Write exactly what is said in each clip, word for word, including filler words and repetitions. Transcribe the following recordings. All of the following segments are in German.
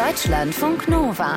Deutschlandfunk Nova.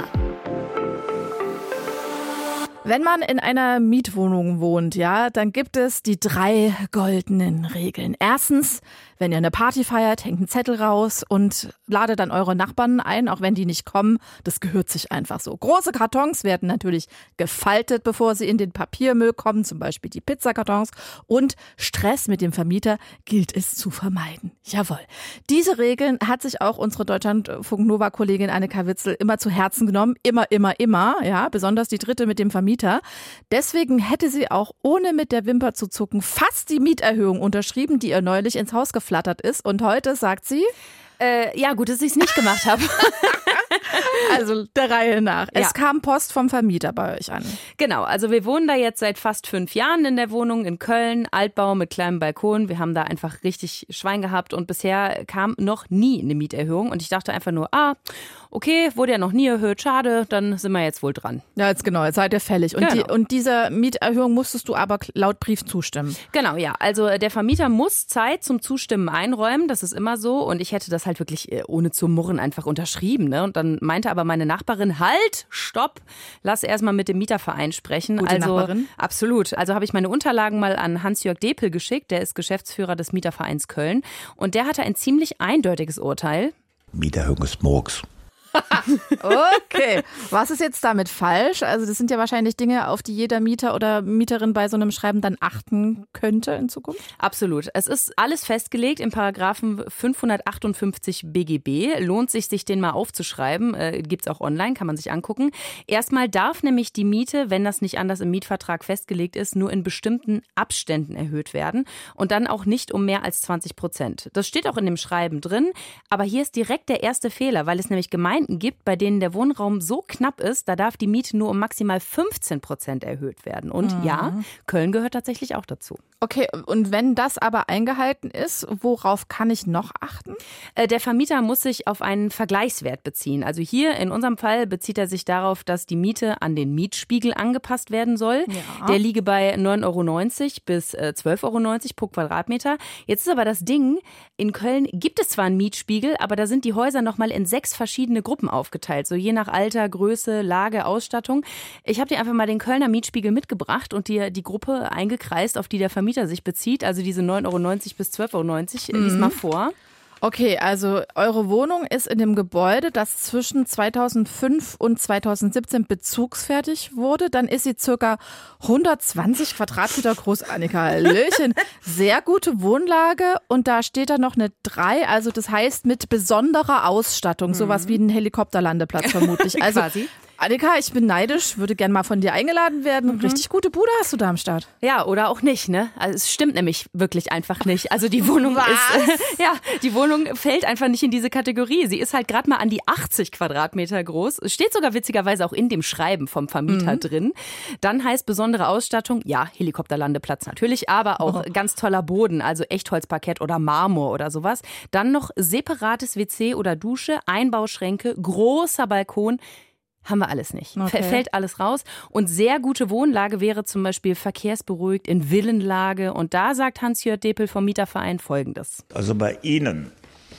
Wenn man in einer Mietwohnung wohnt, ja, dann gibt es die drei goldenen Regeln. Erstens, wenn ihr eine Party feiert, hängt ein Zettel raus und ladet dann eure Nachbarn ein, auch wenn die nicht kommen. Das gehört sich einfach so. Große Kartons werden natürlich gefaltet, bevor sie in den Papiermüll kommen, zum Beispiel die Pizzakartons. Und Stress mit dem Vermieter gilt es zu vermeiden. Jawohl. Diese Regeln hat sich auch unsere Deutschlandfunk-Nova-Kollegin Annika Witzel immer zu Herzen genommen. Immer, immer, immer. Ja, besonders die dritte mit dem Vermieter. Deswegen hätte sie auch ohne mit der Wimper zu zucken fast die Mieterhöhung unterschrieben, die ihr neulich ins Haus geflattert ist. Und heute sagt sie, äh, ja gut, dass ich es nicht gemacht habe. Also der Reihe nach. Es Ja. kam Post vom Vermieter bei euch an. Genau, also wir wohnen da jetzt seit fast fünf Jahren in der Wohnung in Köln, Altbau mit kleinem Balkon. Wir haben da einfach richtig Schwein gehabt und bisher kam noch nie eine Mieterhöhung. Und ich dachte einfach nur, ah, okay, wurde ja noch nie erhöht, schade, dann sind wir jetzt wohl dran. Ja, jetzt genau, jetzt seid ihr fällig. Und, Genau. die, und dieser Mieterhöhung musstest du aber laut Brief zustimmen. Genau, ja. Also der Vermieter muss Zeit zum Zustimmen einräumen, das ist immer so. Und ich hätte das halt wirklich äh, ohne zu murren einfach unterschrieben. Ne? Und dann meinte aber meine Nachbarin, halt, stopp, lass erst mal mit dem Mieterverein sprechen. Gute also Nachbarin. Absolut. Also habe ich meine Unterlagen mal an Hans-Jörg Depel geschickt, der ist Geschäftsführer des Mietervereins Köln. Und der hatte ein ziemlich eindeutiges Urteil. Mieterhöhung ist Murks. Okay, was ist jetzt damit falsch? Also das sind ja wahrscheinlich Dinge, auf die jeder Mieter oder Mieterin bei so einem Schreiben dann achten könnte in Zukunft. Absolut. Es ist alles festgelegt im Paragraphen fünfhundertachtundfünfzig B G B. Lohnt sich, sich den mal aufzuschreiben. Äh, gibt's auch online, kann man sich angucken. Erstmal darf nämlich die Miete, wenn das nicht anders im Mietvertrag festgelegt ist, nur in bestimmten Abständen erhöht werden und dann auch nicht um mehr als zwanzig Prozent. Das steht auch in dem Schreiben drin. Aber hier ist direkt der erste Fehler, weil es nämlich Gemeinden gibt, bei denen der Wohnraum so knapp ist, da darf die Miete nur um maximal fünfzehn Prozent erhöht werden. Und Mhm. ja, Köln gehört tatsächlich auch dazu. Okay, und wenn das aber eingehalten ist, worauf kann ich noch achten? Äh, Der Vermieter muss sich auf einen Vergleichswert beziehen. Also hier in unserem Fall bezieht er sich darauf, dass die Miete an den Mietspiegel angepasst werden soll. Ja. Der liege bei neun Euro neunzig bis äh, zwölf Euro neunzig pro Quadratmeter. Jetzt ist aber das Ding, in Köln gibt es zwar einen Mietspiegel, aber da sind die Häuser nochmal in sechs verschiedene Gruppen aufgeteilt, so je nach Alter, Größe, Lage, Ausstattung. Ich habe dir einfach mal den Kölner Mietspiegel mitgebracht und dir die Gruppe eingekreist, auf die der Vermieter sich bezieht, also diese neun Euro neunzig bis zwölf Euro neunzig. Mhm. Lies mal vor. Okay, also eure Wohnung ist in dem Gebäude, das zwischen zweitausendfünf und zweitausendsiebzehn bezugsfertig wurde. Dann ist sie circa hundertzwanzig Quadratmeter groß, Annika. Hallöchen. Sehr gute Wohnlage und da steht da noch eine drei, also das heißt mit besonderer Ausstattung, sowas wie ein Helikopterlandeplatz vermutlich. Also Quasi. Annika, ich bin neidisch, würde gern mal von dir eingeladen werden. Mhm. Richtig gute Bude hast du da am Start. Ja, oder auch nicht, ne? Also es stimmt nämlich wirklich einfach nicht. Also die Wohnung Was? ist, ja, die Wohnung fällt einfach nicht in diese Kategorie. Sie ist halt gerade mal an die achtzig Quadratmeter groß. Es steht sogar witzigerweise auch in dem Schreiben vom Vermieter mhm. drin. Dann heißt besondere Ausstattung, ja, Helikopterlandeplatz natürlich, aber auch Oh. ganz toller Boden, also Echtholzparkett oder Marmor oder sowas. Dann noch separates W C oder Dusche, Einbauschränke, großer Balkon. Haben wir alles nicht. Okay. Fällt alles raus. Und sehr gute Wohnlage wäre zum Beispiel verkehrsberuhigt in Villenlage. Und da sagt Hans-Jörg Depel vom Mieterverein Folgendes. Also bei Ihnen,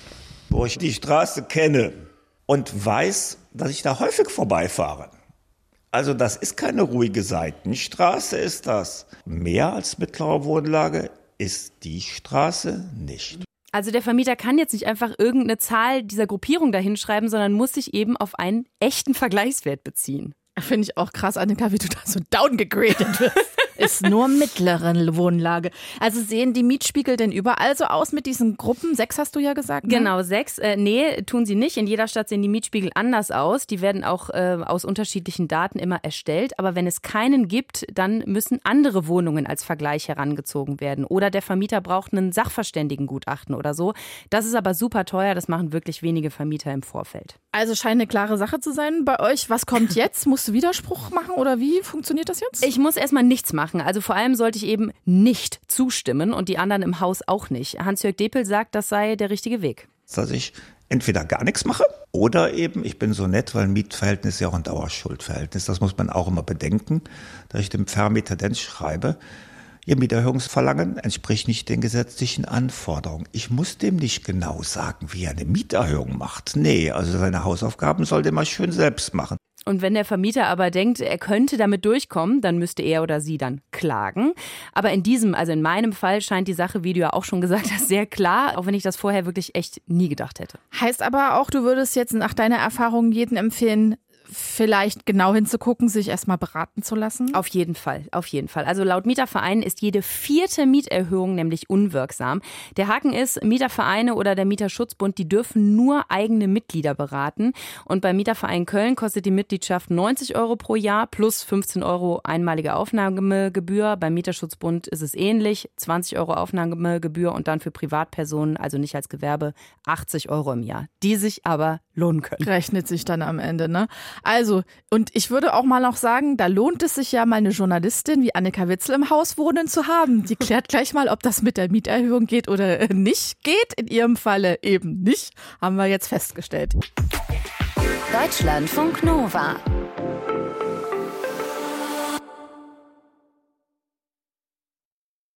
wo ich die Straße kenne und weiß, dass ich da häufig vorbeifahre. Also das ist keine ruhige Seitenstraße, ist das. Mehr als mittlere Wohnlage ist die Straße nicht. Also der Vermieter kann jetzt nicht einfach irgendeine Zahl dieser Gruppierung da hinschreiben, sondern muss sich eben auf einen echten Vergleichswert beziehen. Finde ich auch krass, Annika, wie du da so downgegradet wirst. Ist nur mittlere Wohnlage. Also sehen die Mietspiegel denn überall so aus mit diesen Gruppen? Sechs hast du ja gesagt, ne? Genau, sechs. Äh, nee, tun sie nicht. In jeder Stadt sehen die Mietspiegel anders aus. Die werden auch äh, aus unterschiedlichen Daten immer erstellt. Aber wenn es keinen gibt, dann müssen andere Wohnungen als Vergleich herangezogen werden. Oder der Vermieter braucht einen Sachverständigengutachten oder so. Das ist aber super teuer. Das machen wirklich wenige Vermieter im Vorfeld. Also scheint eine klare Sache zu sein bei euch. Was kommt jetzt? Musst du Widerspruch machen oder wie funktioniert das jetzt? Ich muss erstmal nichts machen. Also vor allem sollte ich eben nicht zustimmen und die anderen im Haus auch nicht. Hans-Jörg Depel sagt, das sei der richtige Weg. Dass ich entweder gar nichts mache oder eben, ich bin so nett, weil ein Mietverhältnis ist ja auch ein Dauerschuldverhältnis. Das muss man auch immer bedenken, dass ich dem Vermieter dann schreibe, Ihr Mieterhöhungsverlangen entspricht nicht den gesetzlichen Anforderungen. Ich muss dem nicht genau sagen, wie er eine Mieterhöhung macht. Nee, also seine Hausaufgaben soll der mal schön selbst machen. Und wenn der Vermieter aber denkt, er könnte damit durchkommen, dann müsste er oder sie dann klagen. Aber in diesem, also in meinem Fall, scheint die Sache, wie du ja auch schon gesagt hast, sehr klar, auch wenn ich das vorher wirklich echt nie gedacht hätte. Heißt aber auch, du würdest jetzt nach deiner Erfahrung jedem empfehlen, vielleicht genau hinzugucken, sich erstmal beraten zu lassen? Auf jeden Fall, auf jeden Fall. Also laut Mietervereinen ist jede vierte Mieterhöhung nämlich unwirksam. Der Haken ist, Mietervereine oder der Mieterschutzbund, die dürfen nur eigene Mitglieder beraten. Und beim Mieterverein Köln kostet die Mitgliedschaft neunzig Euro pro Jahr plus fünfzehn Euro einmalige Aufnahmegebühr. Beim Mieterschutzbund ist es ähnlich, zwanzig Euro Aufnahmegebühr und dann für Privatpersonen, also nicht als Gewerbe, achtzig Euro im Jahr, die sich aber lohnen können. Rechnet sich dann am Ende, ne? Also, und ich würde auch mal noch sagen, da lohnt es sich ja mal eine Journalistin wie Annika Witzel im Haus wohnen zu haben. Die klärt gleich mal, ob das mit der Mieterhöhung geht oder nicht geht. In ihrem Falle eben nicht, haben wir jetzt festgestellt. Deutschlandfunk Nova.